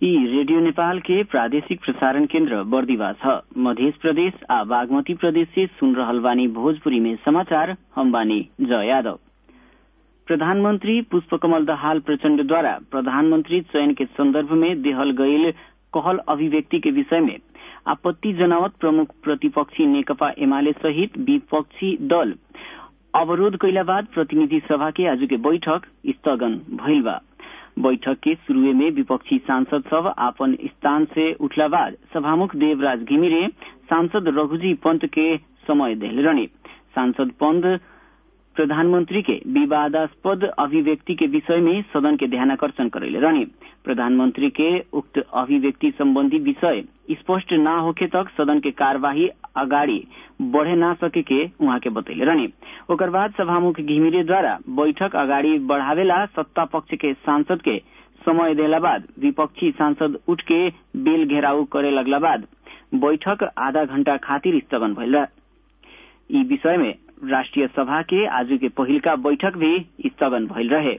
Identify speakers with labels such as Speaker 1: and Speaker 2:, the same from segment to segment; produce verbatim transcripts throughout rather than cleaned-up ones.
Speaker 1: यी रेडियो नेपाल के प्रादेशिक प्रसारण केन्द्र बर्दिवा छ। मध्य प्रदेश आ बागमती प्रदेश से सुन रहल बानी भोजपुरी में समाचार। हम बानी जय यादव। प्रधानमंत्री पुष्पकमल दाहाल प्रचण्ड द्वारा प्रधानमंत्री चयन के संदर्भ में देहल गईल कहल अभिव्यक्ति के विषय में आपत्ति जनावत प्रमुख प्रतिपक्षी नेकपा एमाले सहित विपक्षी दल अवरोध कैला बाद प्रतिनिधि सभा के आज के बैठक स्थगन भइल बा। बैठक के शुरुए में विपक्षी सांसद सब आपन स्थान से उठला बाद सभामुख देवराज घिमिरे सांसद रघुजी पंत के समय देले रहने। सांसद पंत प्रधानमंत्री के विवादास्पद अभिव्यक्ति के विषय में सदन के ध्यानाकर्षण करैले रहने। प्रधानमंत्री के उक्त अभिव्यक्ति संबंधी विषय स्पष्ट न होखे तक सदन के कार्यवाही अगाडि बढ़े ना सके के उहाँ के बतैले रहने। ओकर बाद सभामुख घिमिरे द्वारा बैठक अगाडि बढ़ावेला सत्ता पक्ष के सांसद के समय देला बाद विपक्षी सांसद उठ के बेल घेराव करे लगला बाद बैठक आधा घंटा खातिर स्थगन भइल। ई विषय में राष्ट्रिय सभा के आज के पहिलका बैठक भी स्थगन भइल रहे।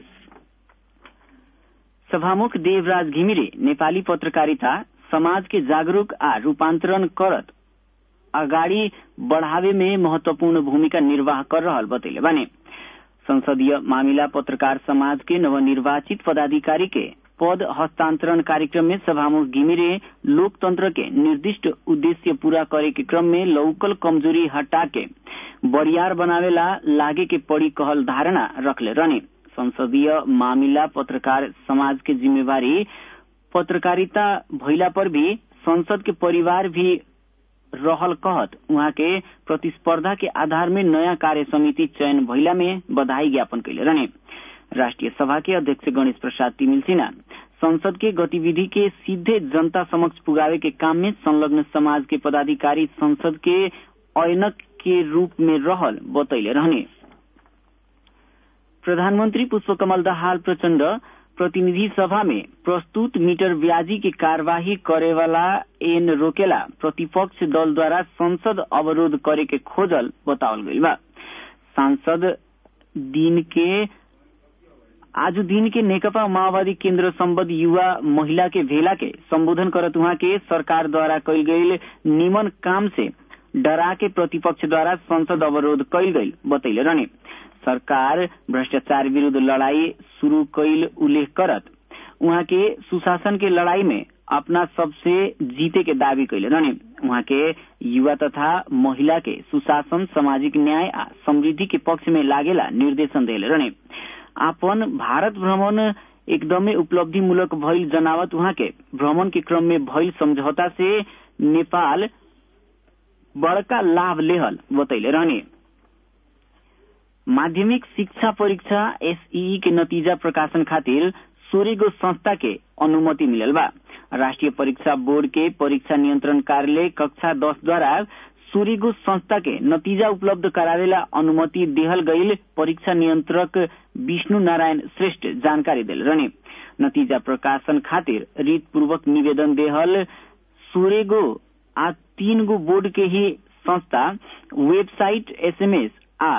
Speaker 1: सभामुख देवराज घिमिरे नेपाली पत्रकारिता समाज के जागरूक आ रूपांतरण करत अगाडि बढ़ावे में महत्वपूर्ण भूमिका निर्वाह कर रहल बतैले बाने। संसदीय मामिला पत्रकार समाज के नवनिर्वाचित पदाधिकारी के पद हस्तांतरण कार्यक्रम में सभामुख घिमिरे लोकतंत्र के निर्दिष्ट उद्देश्य पूरा करे के क्रम में लौकल कमजोरी हटा के बरियार बनावेला लागे के पड़ी कहल धारणा रखले रहने। संसदीय मामिला पत्रकार समाज के जिम्मेवारी पत्रकारिता भइला पर भी संसद के परिवार भी रहल कहत उहाँ के प्रतिस्पर्धा के आधार में नया कार्य समिति चयन भइला में बधाई ज्ञापन कैले रहने। राष्ट्रिय सभा के अध्यक्ष गणेश प्रसाद तिमिल सिन्हा संसद के गतिविधि के सीधे जनता समक्ष पुगावे के काम में संलग्न समाज के पदाधिकारी संसद के ऐनक के रूप में रहल बतैले रहने। प्रधानमंत्री पुष्पकमल दाहाल प्रचण्ड प्रतिनिधि सभा में प्रस्तुत मीटर ब्याजी की कार्यवाही करेवाला एन रोकेला प्रतिपक्ष दल द्वारा संसद अवरोध करे के खोजल बतावल गई बा। सांसद दिन के आज दिन के नेकपा माओवादी केन्द्र सम्बद्ध युवा महिला के भेला के संबोधन करत उहाँ के सरकार द्वारा कैल गईल निमन काम से डरा के प्रतिपक्ष द्वारा संसद अवरोध कैल गईल बतैले रहने। सरकार भ्रष्टाचार विरूद्ध लड़ाई शुरू कैल उल्लेख करत उहाँ के सुशासन के लड़ाई में अपना सबसे जीते के दावी कैले रहने। उहाँ के युवा तथा महिला के सुशासन सामाजिक न्याय आ समृद्धि के पक्ष में लागेला निर्देशन देले रहने। आपन भारत भ्रमण एकदमै उपलब्धिमूलक भइल जनावत उहाँ के भ्रमण के क्रम में भइल समझौता से नेपाल बड़का लाभ लेहल बतैले रहने। माध्यमिक शिक्षा परीक्षा एसईई के नतीजा प्रकाशन खातिर सोलह गो संस्था के अनुमति मिलल बा। राष्ट्रीय परीक्षा बोर्ड के परीक्षा नियंत्रण कार्यालय कक्षा दस द्वारा सोलह गो संस्था के नतीजा उपलब्ध करावेला अनुमति देहल गईल परीक्षा नियंत्रक विष्णु नारायण श्रेष्ठ जानकारी दिल रहने। नतीजा प्रकाशन खातिर रीत पूर्वक निवेदन देहल सोलह गो आ तीन गो बोर्ड के ही संस्था वेबसाइट एसएमएस आ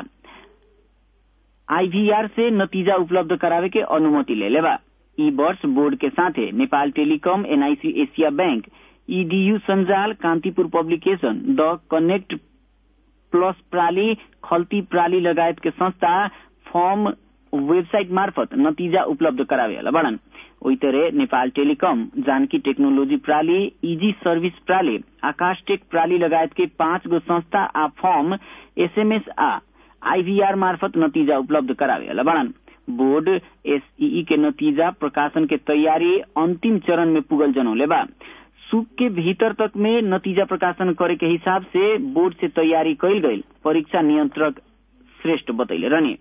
Speaker 1: आईवीआर से नतीजा उपलब्ध करावे के अनुमति ले लेबा। ई वर्ष बोर्ड के साथे Nepal telecom, NIC Asia bank, EDU Sanjal, Kantipur publication, the connect plus प्राली, खल्ती प्राली लगायत के संस्था फॉर्म वेबसाइट मार्फत नतीजा उपलब्ध करावे वाला बड़न। ओई तरह नेपाल टेलीकॉम, जानकी टेक्नोलॉजी प्राली, इजी सर्विस प्राली, आकाश टेक प्राली लगायत के पांच गो संस्था आ फॉर्म एसएमएस आ आईवीआर मार्फत नतीजा उपलब्ध करावे वाला बड़न। बोर्ड एसईई के नतीजा प्रकाशन के तैयारी अंतिम चरण में पुगल जनौले बा। सूक के भीतर तक में नतीजा प्रकाशन करे के हिसाब से बोर्ड से तैयारी कैल गई परीक्षा नियंत्रक श्रेष्ठ बतैले रहने।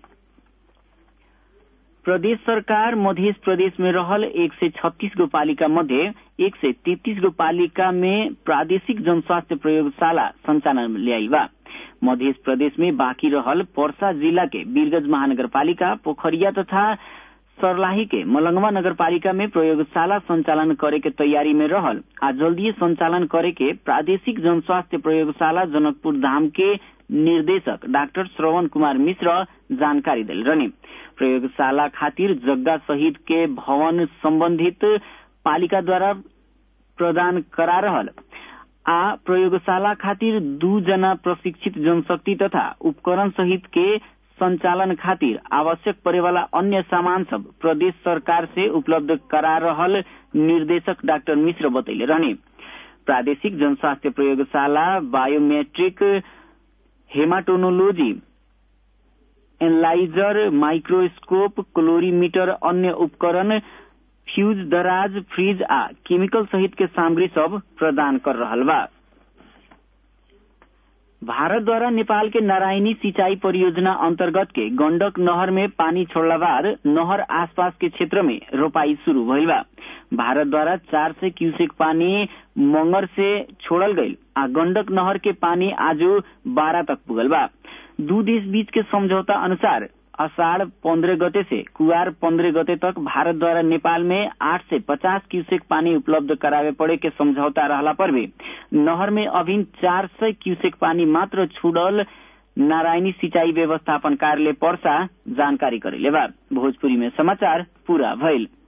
Speaker 1: प्रदेश सरकार मध्य प्रदेश में रहल एक सौ छत्तीस गो पालिका मध्य एक सौ तैतीस गो पालिका में प्रादेशिक जनस्वास्थ्य प्रयोगशाला संचालन ल्याई बा। मध्य प्रदेश में बाकी रहल पर्सा जिला के वीरगंज महानगरपालिका, पोखरिया तथा सर्लाही के मलंगवा नगरपालिका में प्रयोगशाला संचालन करे के तैयारी में रहल आ जल्दी संचालन करे के प्रादेशिक जनस्वास्थ्य प्रयोगशाला जनकपुर धाम के निर्देशक डाक्टर श्रवण कुमार मिश्र जानकारी दिल रहने। प्रयोगशाला खातिर जग्गा सहित के भवन संबंधित पालिका द्वारा प्रदान करा रहल आ प्रयोगशाला खातिर दू जना प्रशिक्षित जनशक्ति तथा उपकरण सहित के संचालन खातिर आवश्यक परेवाला अन्य सामान सब प्रदेश सरकार से उपलब्ध करा रहल निर्देशक डाक्टर मिश्र बतैले रहने। प्रादेशिक जनस्वास्थ्य प्रयोगशाला biometric haematology analyser microscope colorimeter अन्य उपकरण फ्यूज दराज फ्रिज आ केमिकल सहित के सामग्री सब प्रदान कर रहल बा। भारत द्वारा नेपाल के नारायणी सिंचाई परियोजना अंतर्गत के गंडक नहर में पानी छोड़ला बाद नहर आसपास के क्षेत्र में रोपाई शुरू भइल बा। भारत द्वारा चार सौ क्यूसेक पानी मंगर से छोड़ल गईल आ गंडक नहर के पानी आज बारह तक पुगल बा। दू देश बीच के समझौता अनुसार अषाढ़ पंद्रह गते से कुआर पंद्रह गते तक भारत द्वारा नेपाल में आठ से पचास क्यूसेक पानी उपलब्ध करावे पड़े के समझौता रहला पर भी नहर में अभी चार सौ क्यूसेक पानी मात्र छूटल नारायणी सिंचाई व्यवस्थापन कार्यालय पर्सा जानकारी करेले बा। भोजपुरी में समाचार पूरा भइल।